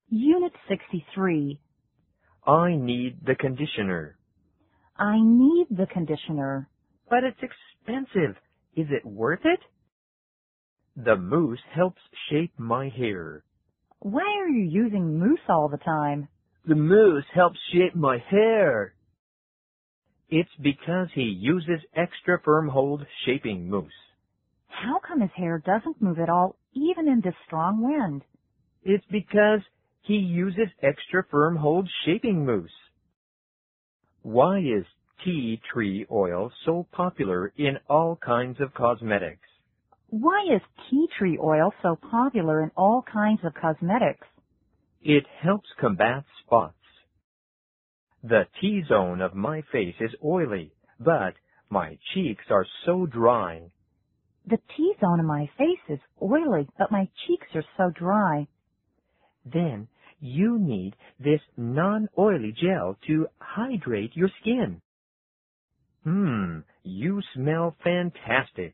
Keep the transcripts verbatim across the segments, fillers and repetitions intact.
Unit sixty-three. I need the conditioner. I need the conditioner. But it's expensive. Is it worth it? The mousse helps shape my hair. Why are you using mousse all the time? The mousse helps shape my hair. It's because he uses extra firm hold shaping mousse. How come his hair doesn't move at all, even in this strong wind? It's because he uses extra firm hold shaping mousse. Why is tea tree oil so popular in all kinds of cosmetics? Why is tea tree oil so popular in all kinds of cosmetics? It helps combat spots. The T-zone of my face is oily, but my cheeks are so dry. The T-zone of my face is oily, but my cheeks are so dry. Then you need this non-oily gel to hydrate your skin. Hmm, you smell fantastic.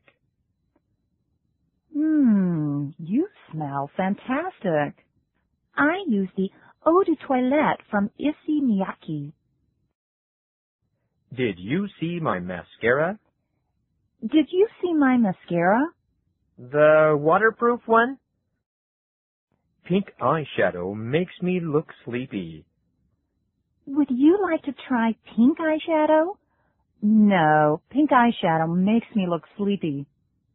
Hmm, you smell fantastic. I use the Eau de Toilette from Issey Miyake. Did you see my mascara? Did you see my mascara? The waterproof one? Pink eyeshadow makes me look sleepy. Would you like to try pink eyeshadow? No, pink eyeshadow makes me look sleepy.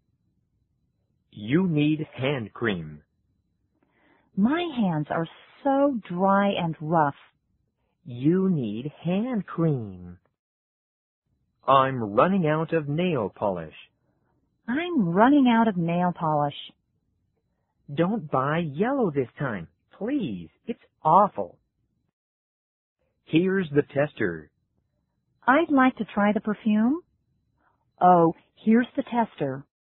You need hand cream. My hands are so dry and rough. You need hand cream. I'm running out of nail polish. I'm running out of nail polish. Don't buy yellow this time, please. It's awful. Here's the tester. I'd like to try the perfume. Oh, here's the tester.